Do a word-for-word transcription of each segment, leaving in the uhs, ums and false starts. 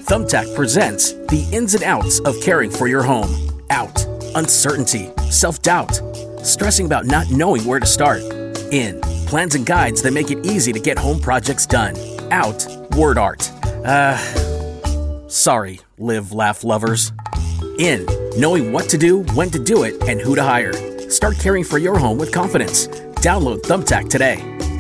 Thumbtack presents the ins and outs of caring for your home. Out, uncertainty, self-doubt, stressing about not knowing where to start. In, plans and guides that make it easy to get home projects done. Out, word art. Uh, sorry, live, laugh lovers. In, knowing what to do, when to do it, and who to hire. Start caring for your home with confidence. Download Thumbtack today.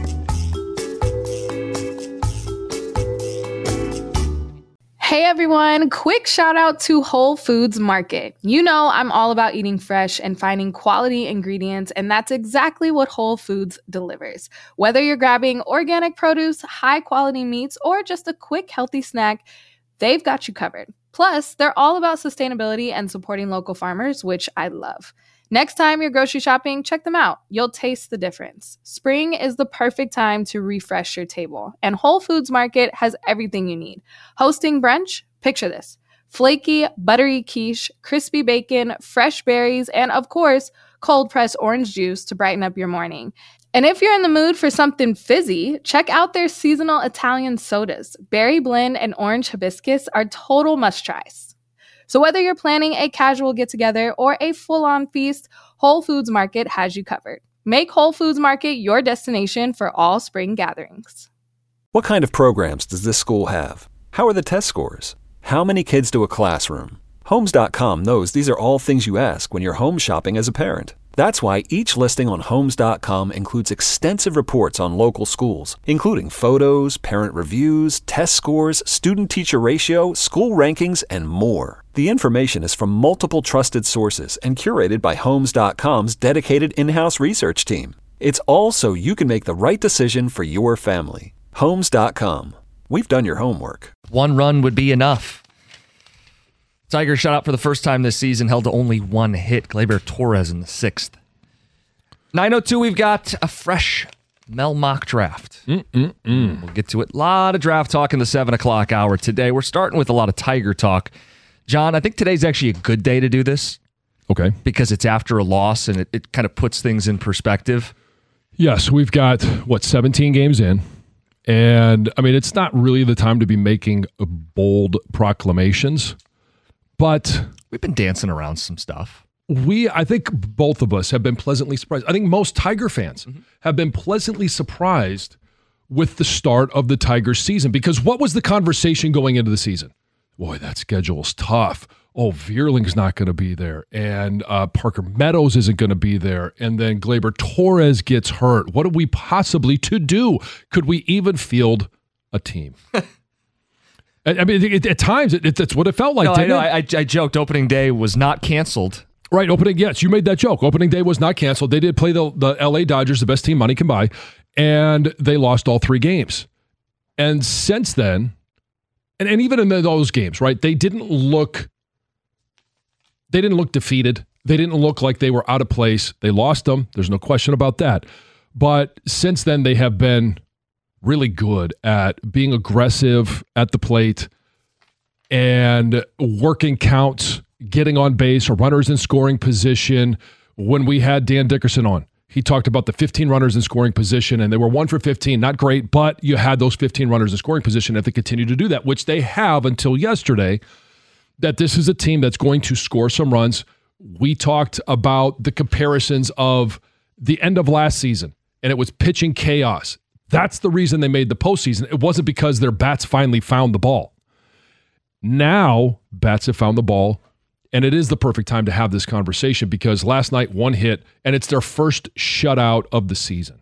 Hey everyone, quick shout out to Whole Foods Market. You know I'm all about eating fresh and finding quality ingredients, and that's exactly what Whole Foods delivers. Whether you're grabbing organic produce, high quality meats, or just a quick healthy snack, they've got you covered. Plus, they're all about sustainability and supporting local farmers, which I love. Next time you're grocery shopping, check them out. You'll taste the difference. Spring is the perfect time to refresh your table, and Whole Foods Market has everything you need. Hosting brunch? Picture this. Flaky, buttery quiche, crispy bacon, fresh berries, and of course, cold-pressed orange juice to brighten up your morning. And if you're in the mood for something fizzy, check out their seasonal Italian sodas. Berry blend and orange hibiscus are total must-tries. So whether you're planning a casual get-together or a full-on feast, Whole Foods Market has you covered. Make Whole Foods Market your destination for all spring gatherings. What kind of programs does this school have? How are the test scores? How many kids to a classroom? Homes dot com knows these are all things you ask when you're home shopping as a parent. That's why each listing on Homes dot com includes extensive reports on local schools, including photos, parent reviews, test scores, student-teacher ratio, school rankings, and more. The information is from multiple trusted sources and curated by Homes dot com's dedicated in-house research team. It's all so you can make the right decision for your family. Homes dot com. We've done your homework. One run would be enough. Tiger shut out for the first time this season, held to only one hit. Gleyber Torres in the sixth. nine oh two, we've got a fresh Mel mock draft. Mm-mm-mm. We'll get to it. A lot of draft talk in the seven o'clock hour today. We're starting with a lot of Tiger talk. John, I think today's actually a good day to do this. Okay. Because it's after a loss and it, it kind of puts things in perspective. Yes, we've got, what, seventeen games in. And, I mean, it's not really the time to be making bold proclamations. But we've been dancing around some stuff. We, I think both of us have been pleasantly surprised. I think most Tiger fans mm-hmm. have been pleasantly surprised with the start of the Tigers season. Because what was the conversation going into the season? Boy, that schedule's tough. Oh, Vierling's not going to be there. And uh, Parker Meadows isn't going to be there. And then Gleyber Torres gets hurt. What are we possibly to do? Could we even field a team? I mean, it, at times, it, it's what it felt like, no, didn't I know. it? I, I joked opening day was not canceled. Right, opening, yes, you made that joke. Opening day was not canceled. They did play the, the L A Dodgers, the best team money can buy, and they lost all three games. And since then, and, and even in those games, right, they didn't look, they didn't look defeated. They didn't look like they were out of place. They lost them. There's no question about that. But since then, they have been really good at being aggressive at the plate and working counts, getting on base or runners in scoring position. When we had Dan Dickerson on, he talked about the fifteen runners in scoring position, and they were one for fifteen. Not great, but you had those fifteen runners in scoring position if they continue to do that, which they have until yesterday, that this is a team that's going to score some runs. We talked about the comparisons of the end of last season, and it was pitching chaos. That's the reason they made the postseason. It wasn't because their bats finally found the ball. Now, bats have found the ball, and it is the perfect time to have this conversation because last night, one hit, and it's their first shutout of the season.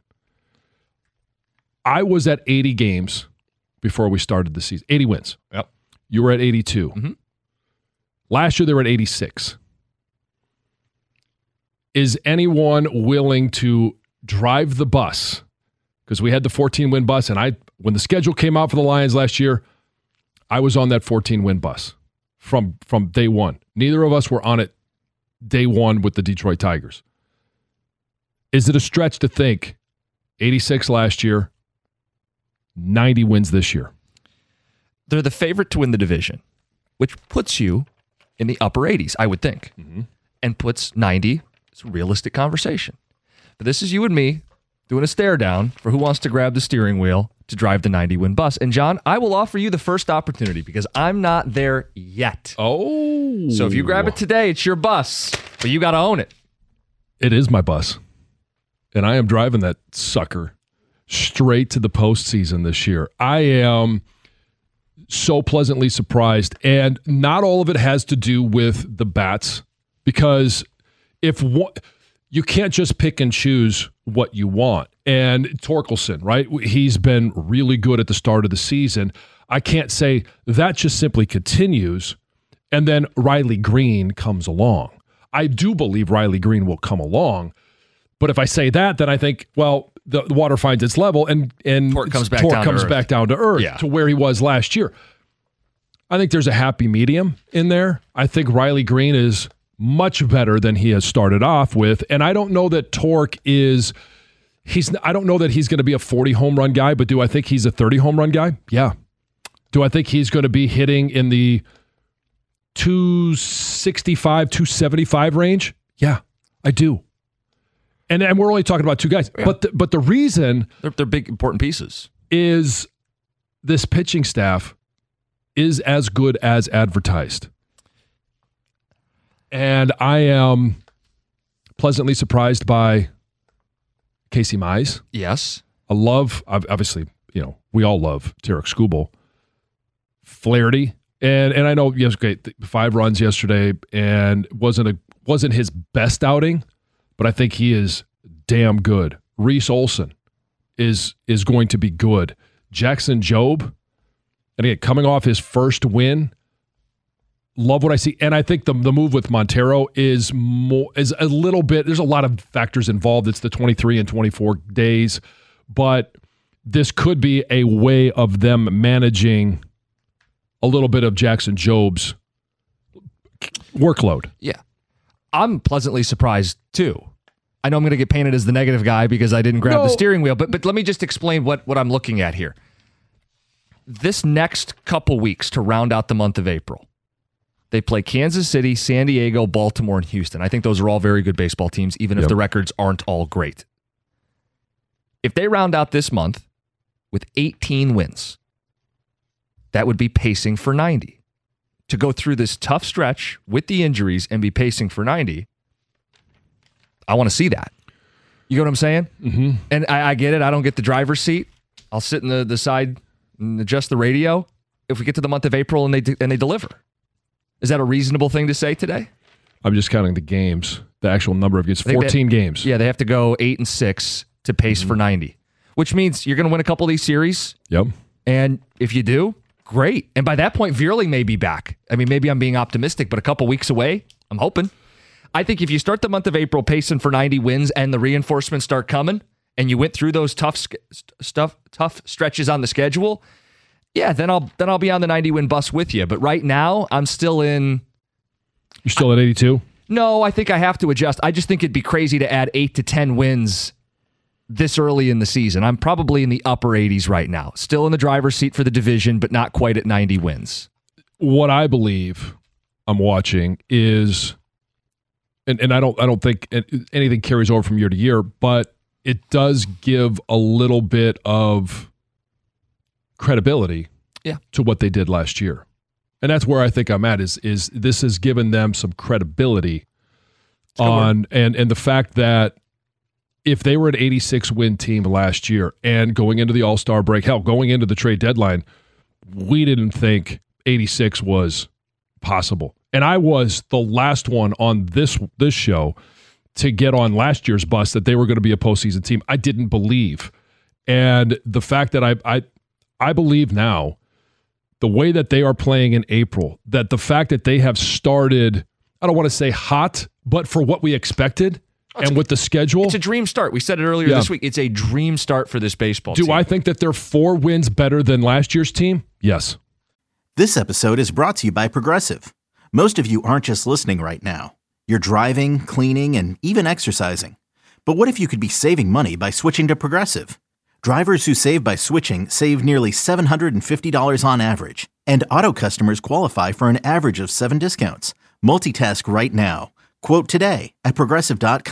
I was at eighty games before we started the season. eighty wins. Yep. You were at eighty-two. Mm-hmm. Last year, they were at eighty-six. Is anyone willing to drive the bus? Because we had the fourteen-win bus, and I, when the schedule came out for the Lions last year, I was on that fourteen-win bus from, from day one. Neither of us were on it day one with the Detroit Tigers. Is it a stretch to think eighty-six last year, ninety wins this year? They're the favorite to win the division, which puts you in the upper eighties, I would think, mm-hmm. and puts ninety. It's a realistic conversation. But this is you and me doing a stare down for who wants to grab the steering wheel to drive the ninety win bus. And John, I will offer you the first opportunity because I'm not there yet. Oh. So if you grab it today, it's your bus, but you got to own it. It is my bus. And I am driving that sucker straight to the postseason this year. I am so pleasantly surprised. And not all of it has to do with the bats, because if one, you can't just pick and choose what you want. And Torkelson, right? He's been really good at the start of the season. I can't say that just simply continues and then Riley Green comes along. I do believe Riley Green will come along. But if I say that, then I think, well, the, the water finds its level and, and Torque comes, back Torque down, comes to back down to earth yeah. to where he was last year. I think there's a happy medium in there. I think Riley Green is much better than he has started off with. And I don't know that Torque is, he's, I don't know that he's going to be a forty home run guy, but do I think he's a thirty home run guy? Yeah. Do I think he's going to be hitting in the two sixty-five, two seventy-five range? Yeah, I do. And and we're only talking about two guys. Yeah. But the, but the reason they're, they're big, important pieces is this pitching staff is as good as advertised. And I am pleasantly surprised by Casey Mize. Yes. I love, obviously, you know, we all love Tarek Skubal. Flaherty. And and I know, yes, okay, five runs yesterday and wasn't a wasn't his best outing, but I think he is damn good. Reese Olson is is going to be good. Jackson Jobe, and again, coming off his first win, love what I see. And I think the the move with Montero is more is a little bit, there's a lot of factors involved. It's the twenty-three and twenty-four days, but this could be a way of them managing a little bit of Jackson Jobe's workload. Yeah. I'm pleasantly surprised too. I know I'm going to get painted as the negative guy because I didn't grab no. the steering wheel, but but let me just explain what, what I'm looking at here. This next couple weeks to round out the month of April, they play Kansas City, San Diego, Baltimore, and Houston. I think those are all very good baseball teams, even yep. if the records aren't all great. If they round out this month with eighteen wins, that would be pacing for ninety. To go through this tough stretch with the injuries and be pacing for ninety, I want to see that. You know what I'm saying? Mm-hmm. And I, I get it. I don't get the driver's seat. I'll sit in the, the side and adjust the radio if we get to the month of April and they de- and they deliver. Is that a reasonable thing to say today? I'm just counting the games, the actual number of games. fourteen they, games. Yeah, they have to go eight and six to pace mm-hmm. for ninety, which means you're going to win a couple of these series. Yep. And if you do, great. And by that point, Veerley may be back. I mean, maybe I'm being optimistic, but a couple weeks away, I'm hoping. I think if you start the month of April pacing for ninety wins and the reinforcements start coming, and you went through those tough stuff, tough stretches on the schedule, yeah, then I'll then I'll be on the ninety win bus with you. But right now, I'm still in. You're still I, at eighty-two? No, I think I have to adjust. I just think it'd be crazy to add eight to ten wins this early in the season. I'm probably in the upper eighties right now. Still in the driver's seat for the division, but not quite at ninety wins. What I believe I'm watching is, and, and I don't I don't think anything carries over from year to year, but it does give a little bit of credibility yeah. to what they did last year. And that's where I think I'm at is is this has given them some credibility on and and the fact that if they were an eighty-six win team last year and going into the All-Star break, hell, going into the trade deadline, we didn't think eighty-six was possible. And I was the last one on this this show to get on last year's bus that they were going to be a postseason team. I didn't believe. And the fact that I I I believe now, the way that they are playing in April, that the fact that they have started, I don't want to say hot, but for what we expected, oh, and a, with the schedule. It's a dream start. We said it earlier yeah. this week. It's a dream start for this baseball Do team. Do I think that they're four wins better than last year's team? Yes. This episode is brought to you by Progressive. Most of you aren't just listening right now. You're driving, cleaning, and even exercising. But what if you could be saving money by switching to Progressive? Drivers who save by switching save nearly seven hundred fifty dollars on average. And auto customers qualify for an average of seven discounts. Multitask right now. Quote today at Progressive dot com.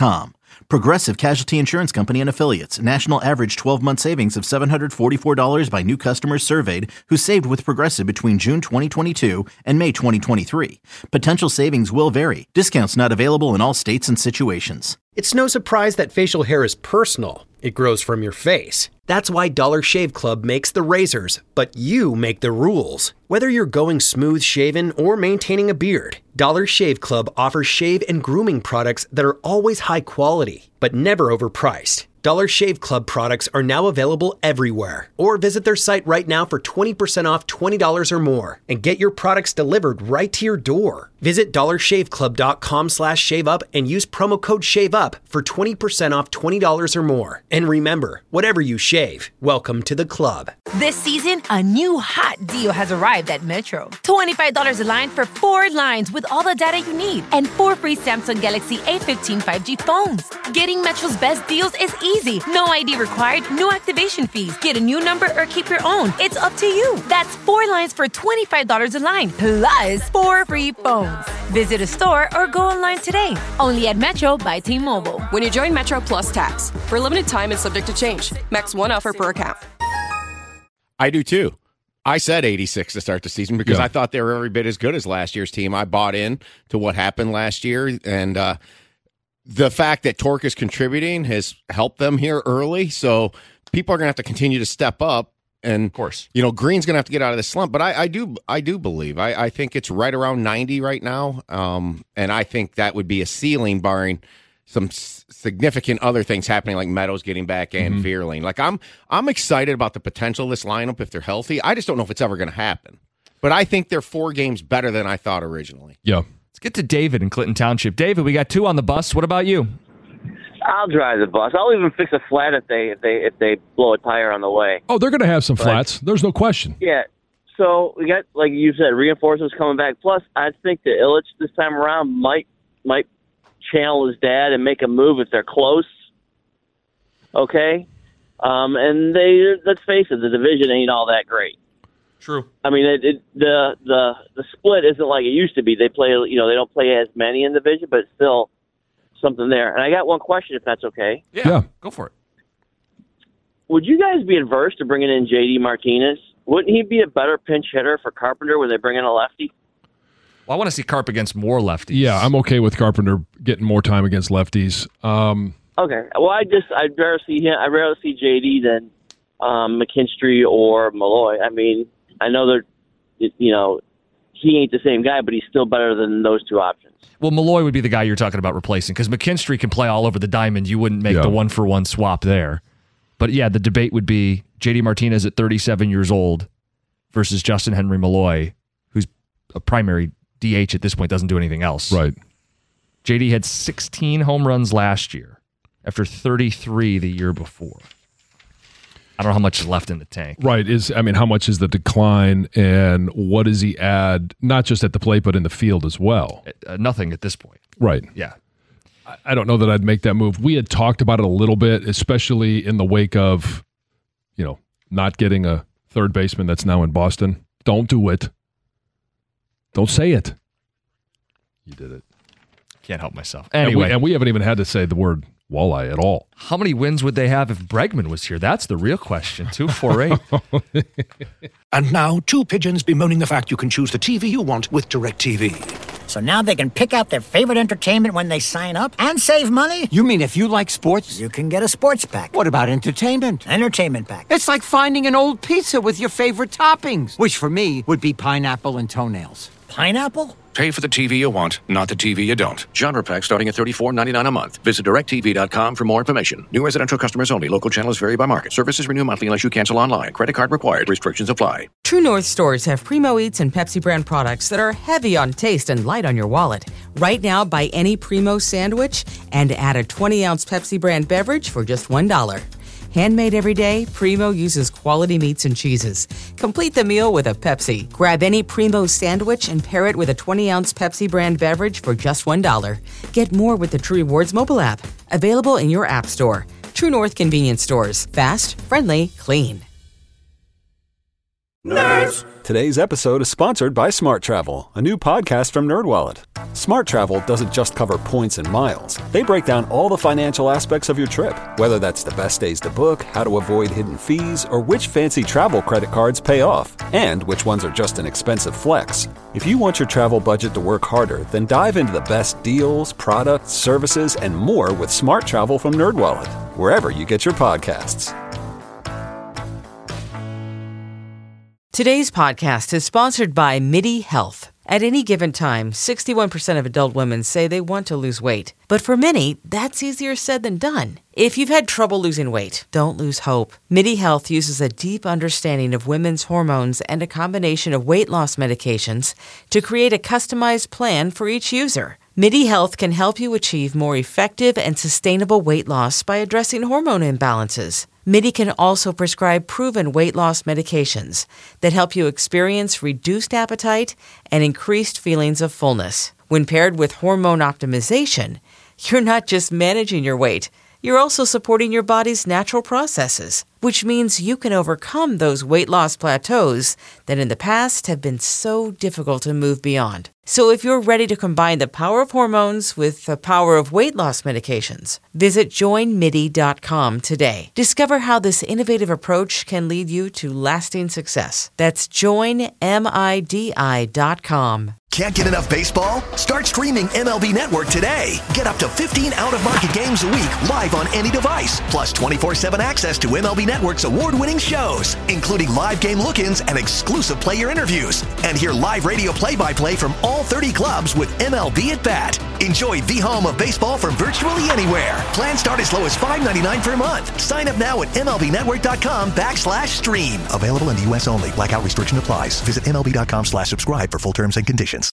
Progressive Casualty Insurance Company and Affiliates. National average twelve-month savings of seven hundred forty-four dollars by new customers surveyed who saved with Progressive between June twenty twenty-two and May twenty twenty-three. Potential savings will vary. Discounts not available in all states and situations. It's no surprise that facial hair is personal. It grows from your face. That's why Dollar Shave Club makes the razors, but you make the rules. Whether you're going smooth shaven or maintaining a beard, Dollar Shave Club offers shave and grooming products that are always high quality, but never overpriced. Dollar Shave Club products are now available everywhere. Or visit their site right now for twenty percent off twenty dollars or more and get your products delivered right to your door. Visit dollarshaveclub.com slash shave up and use promo code SHAVEUP for twenty percent off twenty dollars or more. And remember, whatever you shave, welcome to the club. This season, a new hot deal has arrived at Metro. twenty-five dollars a line for four lines with all the data you need and four free Samsung Galaxy A fifteen five G phones. Getting Metro's best deals is easy. No I D required, no activation fees. Get a new number or keep your own. It's up to you. That's four lines for twenty-five dollars a line, plus four free phones. Visit a store or go online today. Only at Metro by T-Mobile. When you join Metro Plus Tax, for a limited time and subject to change. Max one offer per account. I do too. I said eighty-six to start the season because Yeah. I thought they were every bit as good as last year's team. I bought in to what happened last year, and uh, the fact that Torque is contributing has helped them here early. So people are going to have to continue to step up. And Of course. you know, Green's going to have to get out of this slump. But I, I do, I do believe. I, I think it's right around ninety right now, um, and I think that would be a ceiling, barring some s- significant other things happening, like Meadows getting back and Mhm. Vierling. Like I'm, I'm excited about the potential of this lineup if they're healthy. I just don't know if it's ever going to happen. But I think they're four games better than I thought originally. Yeah. Let's get to David in Clinton Township. David, we got two on the bus. What about you? I'll drive the bus. I'll even fix a flat if they if they if they blow a tire on the way. Oh, they're going to have some But- flats. There's no question. Yeah. So we got, like you said, reinforcements coming back. Plus, I think that Illich this time around might might channel his dad and make a move if they're close. Okay. Um, and they let's face it, the division ain't all that great. True. I mean, it, it, the the the split isn't like it used to be. They play, you know, they don't play as many in the division, but it's still something there. And I got one question, if that's okay. Yeah, Yeah. go for it. Would you guys be adverse to bringing in J D Martinez? Wouldn't he be a better pinch hitter for Carpenter when they bring in a lefty? Well, I want to see Carp against more lefties. Yeah, I'm okay with Carpenter getting more time against lefties. Um, Okay. Well, I just I'd rather see him. I'd rather see J D than um, McKinstry or Malloy. I mean, I know they're, you know, he ain't the same guy, but he's still better than those two options. Well, Malloy would be the guy you're talking about replacing because McKinstry can play all over the diamond. You wouldn't make Yeah. the one-for-one swap there. But yeah, the debate would be J D Martinez at thirty-seven years old versus Justin Henry Malloy, who's a primary D H at this point, doesn't do anything else. right. J D had sixteen home runs last year after thirty-three the year before. I don't know how much is left in the tank. Right. Is I mean, how much is the decline and what does he add, not just at the plate, but in the field as well? Uh, nothing at this point. Right. Yeah. I- I don't know that I'd make that move. We had talked about it a little bit, especially in the wake of, you know, not getting a third baseman that's now in Boston. Don't do it. Don't say it. You did it. Can't help myself. And we- Anyway, and we haven't even had to say the word walleye at all. how many wins would they have if Bregman was here? That's the real question. two four eight. And now, two pigeons bemoaning the fact you can choose the T V you want with DirecTV. So now they can pick out their favorite entertainment when they sign up and save money? You mean if you like sports? You can get a sports pack. What about entertainment? Entertainment pack. It's like finding an old pizza with your favorite toppings, which for me would be pineapple and toenails. Pineapple? Pay for the T V you want, not the T V you don't. Genre pack starting at thirty-four ninety-nine a month. Visit direct T V dot com for more information. New residential customers only. Local channels vary by market. Services renew monthly unless you cancel online. Credit card required. Restrictions apply. True North stores have Primo Eats and Pepsi brand products that are heavy on taste and light on your wallet. Right now, buy any Primo sandwich and add a twenty ounce Pepsi brand beverage for just one dollar. Handmade every day, Primo uses quality meats and cheeses. Complete the meal with a Pepsi. Grab any Primo sandwich and pair it with a twenty ounce Pepsi brand beverage for just one dollar. Get more with the True Rewards mobile app. Available in your app store. True North convenience stores. Fast, friendly, clean. Nerds! Today's episode is sponsored by Smart Travel, a new podcast from NerdWallet. Smart Travel doesn't just cover points and miles. They break down all the financial aspects of your trip, whether that's the best days to book, how to avoid hidden fees, or which fancy travel credit cards pay off, and which ones are just an expensive flex. If you want your travel budget to work harder, then dive into the best deals, products, services, and more with Smart Travel from NerdWallet, wherever you get your podcasts. Today's podcast is sponsored by MIDI Health. At any given time, sixty-one percent of adult women say they want to lose weight. But for many, that's easier said than done. If you've had trouble losing weight, don't lose hope. MIDI Health uses a deep understanding of women's hormones and a combination of weight loss medications to create a customized plan for each user. MIDI Health can help you achieve more effective and sustainable weight loss by addressing hormone imbalances. MIDI can also prescribe proven weight loss medications that help you experience reduced appetite and increased feelings of fullness. When paired with hormone optimization, you're not just managing your weight, you're also supporting your body's natural processes, which means you can overcome those weight loss plateaus that in the past have been so difficult to move beyond. So if you're ready to combine the power of hormones with the power of weight loss medications, visit join midi dot com today. Discover how this innovative approach can lead you to lasting success. That's join midi dot com. Can't get enough baseball? Start streaming M L B Network today. Get up to fifteen out-of-market games a week live on any device, plus twenty-four seven access to M L B Network's award-winning shows, including live game look-ins and exclusive player interviews. And hear live radio play-by-play from all thirty clubs with M L B at Bat. Enjoy the home of baseball from virtually anywhere. Plans start as low as five ninety-nine per month. Sign up now at M L B network dot com backslash stream. Available in the U S only. Blackout restriction applies. Visit M L B dot com slash subscribe for full terms and conditions.